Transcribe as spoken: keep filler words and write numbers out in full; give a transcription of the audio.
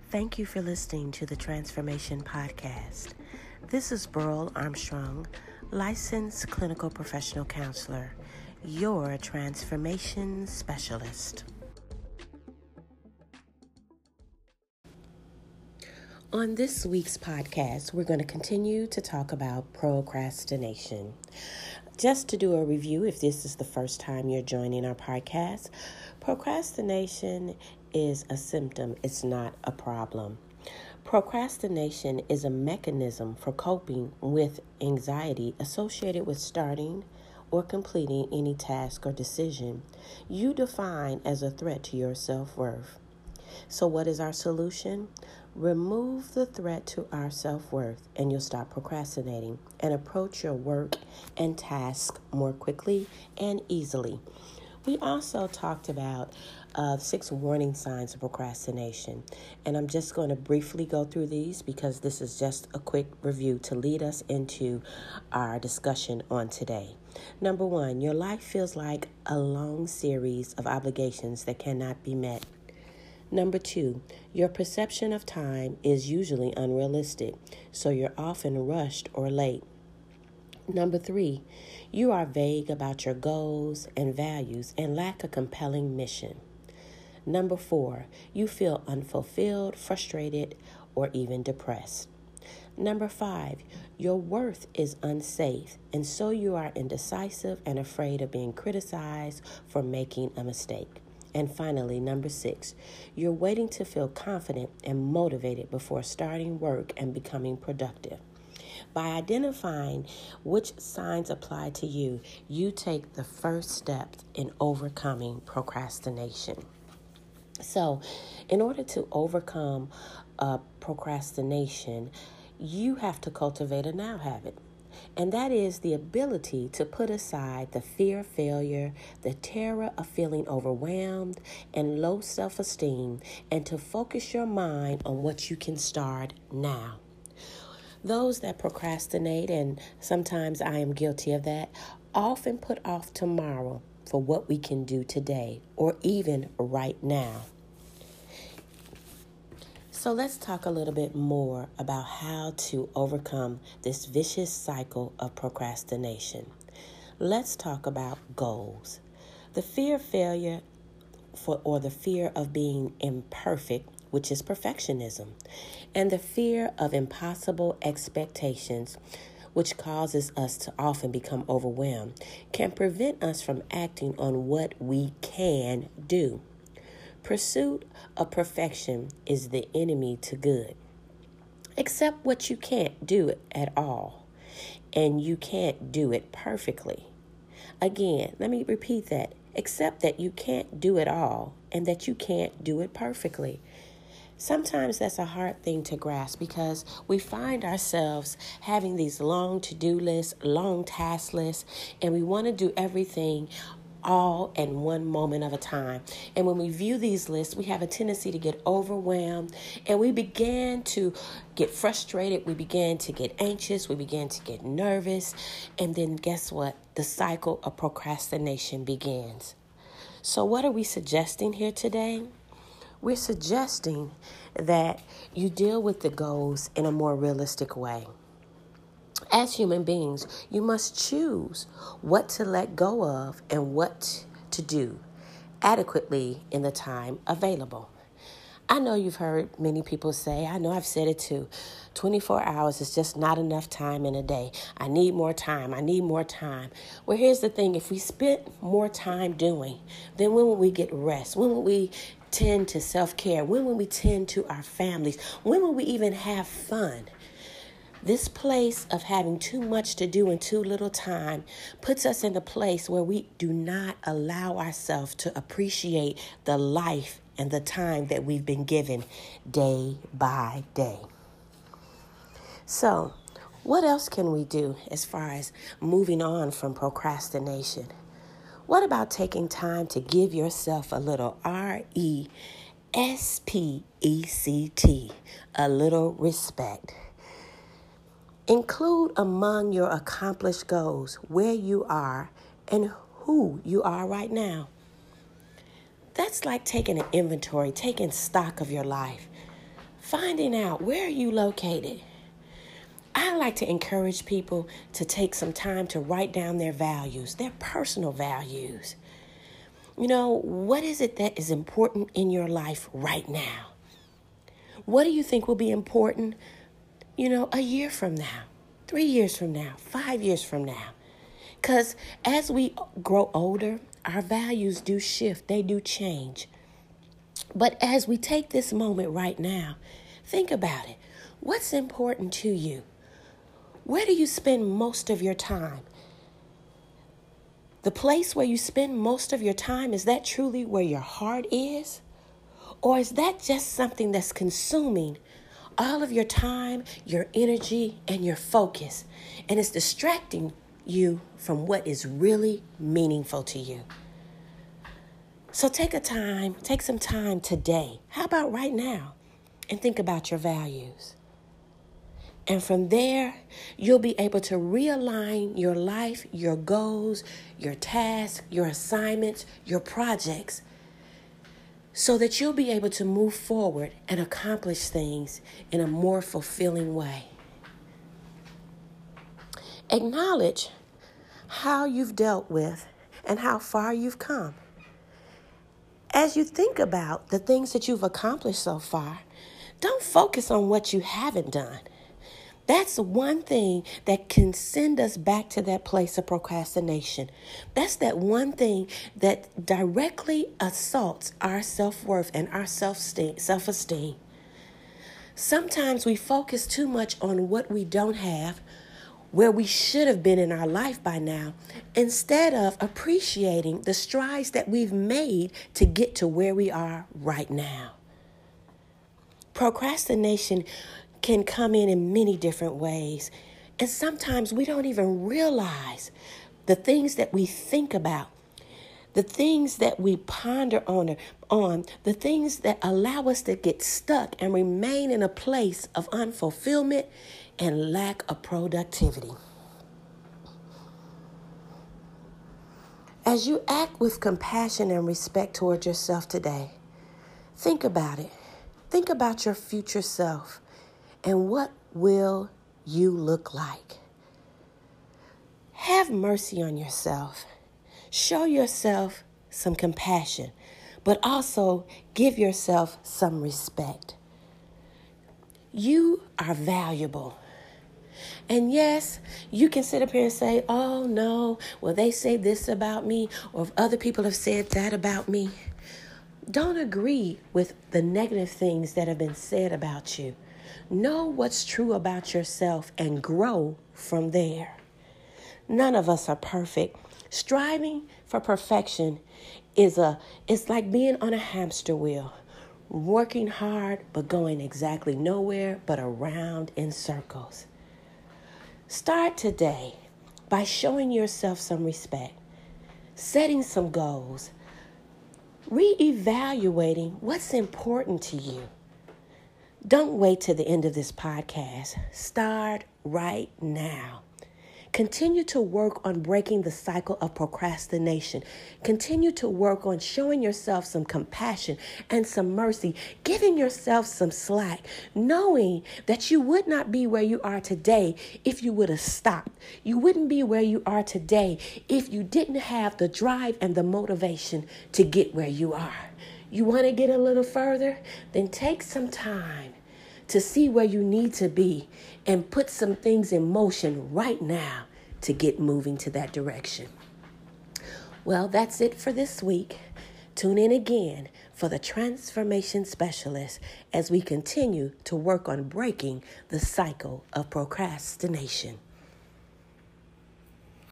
Thank you for listening to the Transformation Podcast. This is Burl Armstrong, licensed clinical professional counselor, your transformation specialist. On this week's podcast, we're going to continue to talk about procrastination. Just to do a review, if this is the first time you're joining our podcast, procrastination is a symptom, it's not a problem. Procrastination is a mechanism for coping with anxiety associated with starting or completing any task or decision you define as a threat to your self-worth. So what is our solution? Remove the threat to our self-worth and you'll stop procrastinating and approach your work and task more quickly and easily. We also talked about uh, six warning signs of procrastination, and I'm just going to briefly go through these because this is just a quick review to lead us into our discussion on today. Number one, your life feels like a long series of obligations that cannot be met. Number two, your perception of time is usually unrealistic, so you're often rushed or late. Number three, you are vague about your goals and values and lack a compelling mission. Number four, you feel unfulfilled, frustrated, or even depressed. Number five, your worth is unsafe, and so you are indecisive and afraid of being criticized for making a mistake. And finally, number six, you're waiting to feel confident and motivated before starting work and becoming productive. By identifying which signs apply to you, you take the first steps in overcoming procrastination. So, in order to overcome uh, procrastination, you have to cultivate a now habit. And that is the ability to put aside the fear of failure, the terror of feeling overwhelmed, and low self-esteem, and to focus your mind on what you can start now. Those that procrastinate, and sometimes I am guilty of that, often put off tomorrow for what we can do today or even right now. So let's talk a little bit more about how to overcome this vicious cycle of procrastination. Let's talk about goals. The fear of failure for, or the fear of being imperfect, which is perfectionism, and the fear of impossible expectations, which causes us to often become overwhelmed, can prevent us from acting on what we can do. Pursuit of perfection is the enemy to good. Accept what you can't do at all, and you can't do it perfectly. Again, let me repeat that. Accept that you can't do it all, and that you can't do it perfectly. Sometimes that's a hard thing to grasp because we find ourselves having these long to-do lists, long task lists, and we want to do everything all in one moment of a time. And when we view these lists, we have a tendency to get overwhelmed and we begin to get frustrated. We begin to get anxious. We begin to get nervous. And then guess what? The cycle of procrastination begins. So what are we suggesting here today? We're suggesting that you deal with the goals in a more realistic way. As human beings, you must choose what to let go of and what to do adequately in the time available. I know you've heard many people say, I know I've said it too, twenty-four hours is just not enough time in a day. I need more time. I need more time. Well, here's the thing. If we spend more time doing, then when will we get rest? When will we tend to self-care? When will we tend to our families? When will we even have fun? This place of having too much to do in too little time puts us in a place where we do not allow ourselves to appreciate the life and the time that we've been given day by day. So, what else can we do as far as moving on from procrastination? What about taking time to give yourself a little R E S P E C T, a little respect? Include among your accomplished goals where you are and who you are right now. That's like taking an inventory, taking stock of your life. finding out where are you located. I like to encourage people to take some time to write down their values, their personal values. You know, what is it that is important in your life right now? What do you think will be important, you know, a year from now, three years from now, five years from now? Because as we grow older, our values do shift, they do change. But as we take this moment right now, think about it. What's important to you? Where do you spend most of your time? The place where you spend most of your time, is that truly where your heart is? Or is that just something that's consuming all of your time, your energy, and your focus, and it's distracting you from what is really meaningful to you? So take a time, take some time today. How about right now? And think about your values. And from there, you'll be able to realign your life, your goals, your tasks, your assignments, your projects, so that you'll be able to move forward and accomplish things in a more fulfilling way. Acknowledge how you've dealt with and how far you've come. As you think about the things that you've accomplished so far, don't focus on what you haven't done. That's one thing that can send us back to that place of procrastination. That's that one thing that directly assaults our self-worth and our self-esteem. Sometimes we focus too much on what we don't have, where we should have been in our life by now, instead of appreciating the strides that we've made to get to where we are right now. Procrastination can come in in many different ways. And sometimes we don't even realize the things that we think about, the things that we ponder on, on, the things that allow us to get stuck and remain in a place of unfulfillment and lack of productivity. As you act with compassion and respect toward yourself today, think about it. Think about your future self. And what will you look like? Have mercy on yourself. Show yourself some compassion, but also give yourself some respect. You are valuable. And yes, you can sit up here and say, oh no, well they say this about me, or if other people have said that about me. Don't agree with the negative things that have been said about you. Know what's true about yourself and grow from there. None of us are perfect. Striving for perfection is a it's like being on a hamster wheel, working hard but going exactly nowhere but around in circles. Start today by showing yourself some respect, setting some goals, reevaluating what's important to you. Don't wait till the end of this podcast. Start right now. Continue to work on breaking the cycle of procrastination. Continue to work on showing yourself some compassion and some mercy, giving yourself some slack, knowing that you would not be where you are today if you would have stopped. You wouldn't be where you are today if you didn't have the drive and the motivation to get where you are. You want to get a little further? Then take some time to see where you need to be and put some things in motion right now to get moving to that direction. Well, that's it for this week. Tune in again for the Transformation Specialist as we continue to work on breaking the cycle of procrastination.